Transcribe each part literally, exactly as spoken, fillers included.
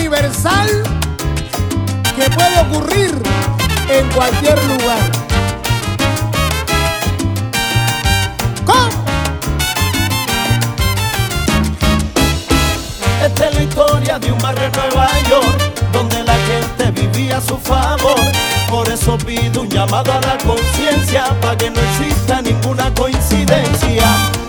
universal que puede ocurrir en cualquier lugar. ¿Cómo? Esta es la historia de un barrio en Nueva York, donde la gente vivía a su favor. Por eso pido un llamado a la conciencia, para que no exista ninguna coincidencia.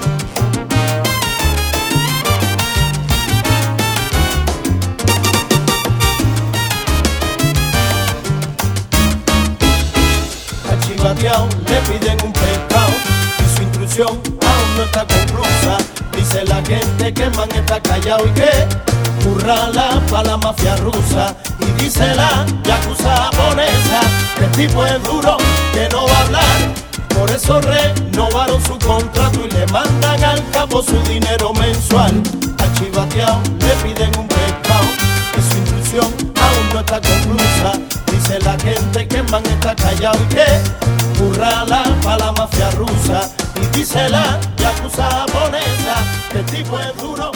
Al chivateao le piden un pescado y su instrucción aún no está conclusa. Dice la gente que el man está callado y que currala pa' la mafia rusa. Y dice la yakuza japonesa que el tipo es duro, que no va a hablar. Por eso renovaron su contrato y le mandan al capo su dinero mensual. Al chivateao le piden un pescado y su instrucción aún no está conclusa. Dice la gente que el man está callado y que currala pa' la mafia rusa. Y dice la yakuza japonesa que el tipo es duro,